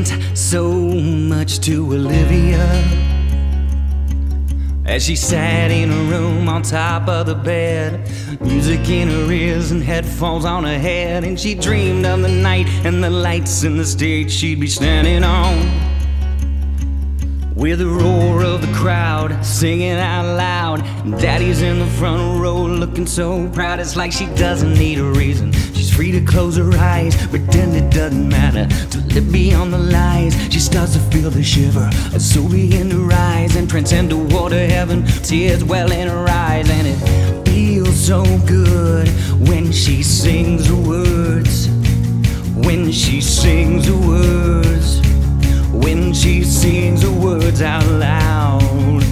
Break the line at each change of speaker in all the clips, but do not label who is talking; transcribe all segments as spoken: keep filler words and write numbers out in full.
meant so much to Olivia as she sat in her room on top of the bed, music in her ears and headphones on her head, and she dreamed of the night and the lights and the stage she'd be standing on, with the roar of the crowd singing out loud. Daddy's in the front row looking so proud. It's like she doesn't need a reason. She's free to close her eyes, pretend it doesn't matter, to live beyond the lies. She starts to feel the shiver, a soul begin to rise and transcend toward heaven. Tears well in her eyes, and it feels so good when she sings the words. When she sings the words. When she sings the words out loud.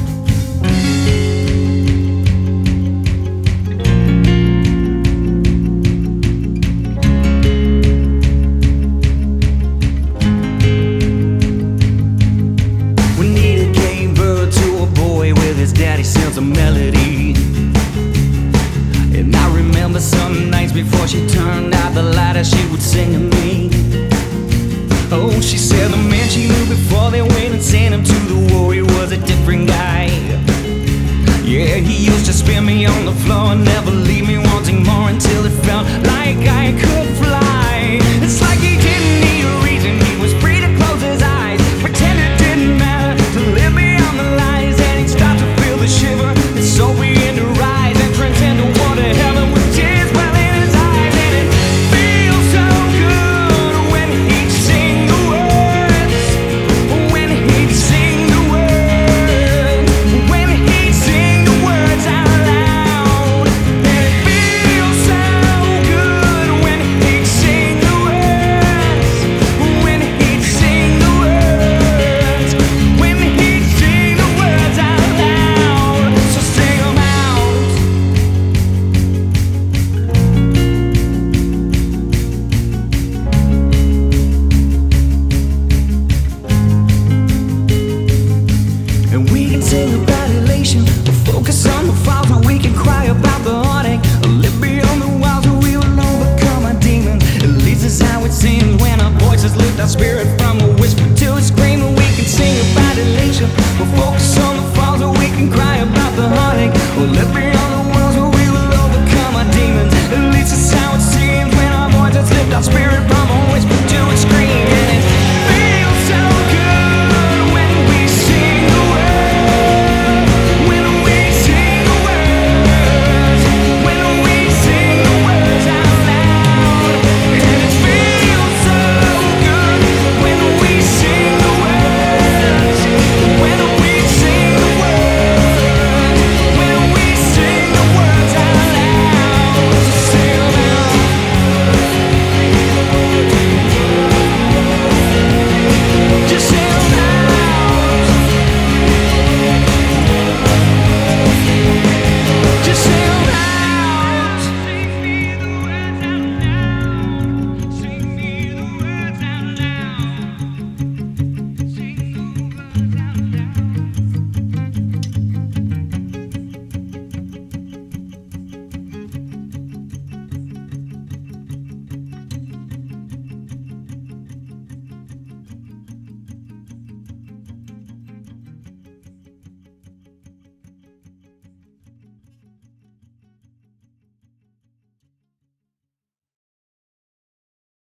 Juanita gave birth to a boy with his daddy's sense of melody, and I remember some nights before she turned out the light as she would sing to me. Oh, she said the man she knew before they went and sent him to the war, he was a different guy. Yeah, he used to spin me on the floor and never leave me wanting more, until it felt like I could fly. It's like he didn't need a reason, he was free to close his eyes, pretend it didn't matter, to live beyond the lies. And he'd start to feel the shiver, his soul begin to rise and transcend toward heaven with tears well in his eyes. And it feels so good when he'd sing the words, when he'd sing the words, when he'd sing the words out loud. And it feels so good when he'd sing the words, when he'd sing the words, when he'd sing the words out loud. So sing 'em out. And we can sing about elation, focus on the falls, or we can cry about the heartache, live beyond the walls where we will overcome our demons. At least that's how it seems when our voices lift our spirit from a whisper to a scream. And we can sing about elation, we'll focus